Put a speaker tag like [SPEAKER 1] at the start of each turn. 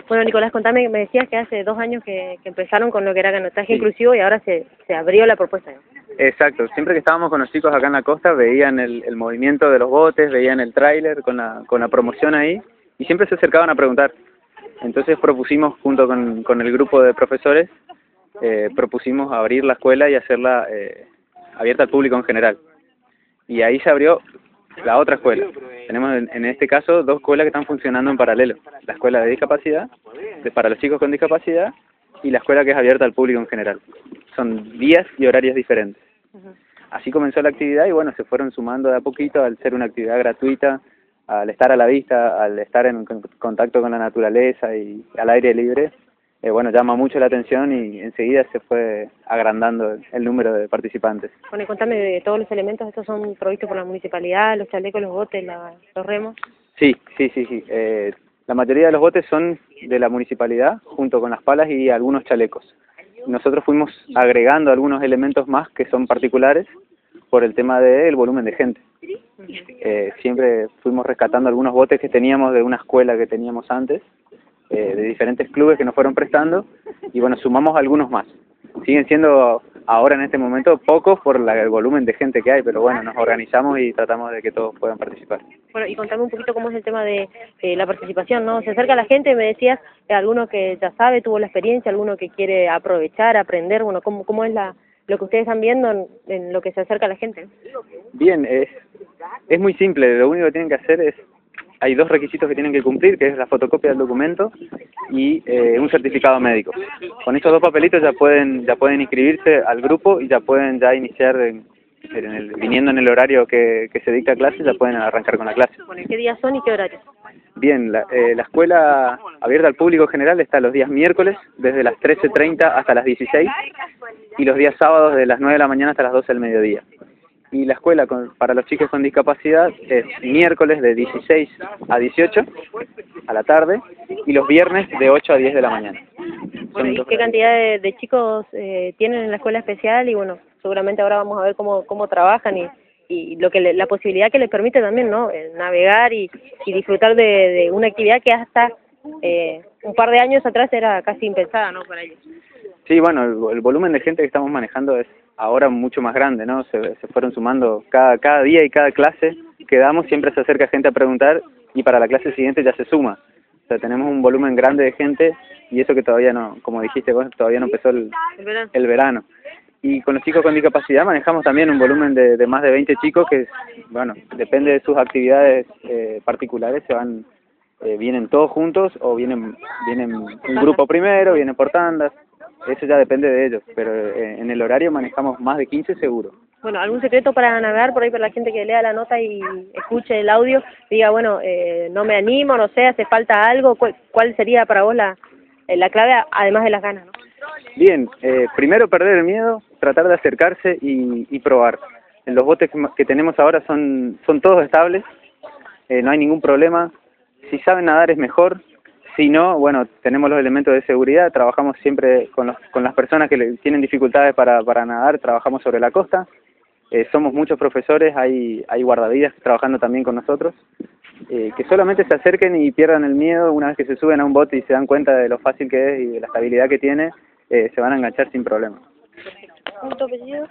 [SPEAKER 1] Bueno, Nicolás, contame, me decías que hace 2 años que empezaron con lo que era canotaje inclusivo y ahora se abrió la propuesta, ¿no?
[SPEAKER 2] Exacto, siempre que estábamos con los chicos acá en la costa veían el movimiento de los botes, veían el tráiler con la promoción ahí y siempre se acercaban a preguntar. Entonces propusimos junto con el grupo de profesores, propusimos abrir la escuela y hacerla abierta al público en general. Y ahí se abrió la otra escuela. Tenemos en este caso 2 escuelas que están funcionando en paralelo. La escuela de discapacidad, para los chicos con discapacidad, y la escuela que es abierta al público en general. Son días y horarios diferentes. Así comenzó la actividad y bueno, se fueron sumando de a poquito al ser una actividad gratuita, al estar a la vista, al estar en contacto con la naturaleza y al aire libre. Bueno, llama mucho la atención y enseguida se fue agrandando el número de participantes.
[SPEAKER 1] Bueno, y contame de todos los elementos, ¿estos son provistos por la municipalidad, los chalecos, los botes, los remos?
[SPEAKER 2] Sí. La mayoría de los botes son de la municipalidad, junto con las palas y algunos chalecos. Nosotros fuimos agregando algunos elementos más que son particulares por el tema del volumen de gente. Siempre fuimos rescatando algunos botes que teníamos de una escuela que teníamos antes, de diferentes clubes que nos fueron prestando, y bueno, sumamos algunos más. Siguen siendo ahora en este momento pocos por el volumen de gente que hay, pero bueno, nos organizamos y tratamos de que todos puedan participar.
[SPEAKER 1] Bueno, y contame un poquito cómo es el tema de la participación, ¿no? Se acerca la gente, me decías, alguno que ya sabe, tuvo la experiencia, alguno que quiere aprovechar, aprender, bueno, ¿cómo es lo que ustedes están viendo en lo que se acerca a la gente?
[SPEAKER 2] Bien, es muy simple, lo único que tienen que hacer es, hay 2 requisitos que tienen que cumplir, que es la fotocopia del documento y un certificado médico. Con estos 2 papelitos ya pueden inscribirse al grupo y ya pueden iniciar viniendo en el horario que se dicta clase, ya pueden arrancar con la clase.
[SPEAKER 1] Bueno, ¿qué días son y qué horarios?
[SPEAKER 2] Bien, la escuela abierta al público general está los días miércoles desde las 13:30 hasta las 16 y los días sábados de las 9 de la mañana hasta las 12 del mediodía. Y la escuela para los chicos con discapacidad es miércoles de 16 a 18 a la tarde y los viernes de 8 a 10 de la mañana.
[SPEAKER 1] Bueno, ¿y qué cantidad de chicos tienen en la escuela especial? Y bueno, seguramente ahora vamos a ver cómo trabajan y la posibilidad que les permite también, ¿no? Navegar y disfrutar de una actividad que hasta un par de años atrás era casi impensada, ¿no? Para ellos.
[SPEAKER 2] Sí, bueno, el volumen de gente que estamos manejando es ahora mucho más grande, ¿no? Se fueron sumando cada día y cada clase que damos, siempre se acerca gente a preguntar y para la clase siguiente ya se suma. O sea, tenemos un volumen grande de gente y eso que todavía no, como dijiste vos, todavía no empezó el verano. Y con los chicos con discapacidad manejamos también un volumen de más de 20 chicos que, bueno, depende de sus actividades particulares, vienen todos juntos o vienen un grupo primero, vienen por tandas. Eso ya depende de ellos, pero en el horario manejamos más de 15 seguro.
[SPEAKER 1] Bueno, ¿algún secreto para navegar por ahí para la gente que lea la nota y escuche el audio? Diga, bueno, no me animo, no sé, hace falta algo. ¿Cuál sería para vos la clave, además de las ganas, ¿no?
[SPEAKER 2] Bien, primero perder el miedo, tratar de acercarse y probar. Los botes que tenemos ahora son todos estables, no hay ningún problema. Si saben nadar es mejor. Si no, bueno, tenemos los elementos de seguridad, trabajamos siempre con las personas que tienen dificultades para nadar, trabajamos sobre la costa, somos muchos profesores, hay guardavidas trabajando también con nosotros, que solamente se acerquen y pierdan el miedo una vez que se suben a un bote y se dan cuenta de lo fácil que es y de la estabilidad que tiene, se van a enganchar sin problema.
[SPEAKER 1] ¿Tu apellido?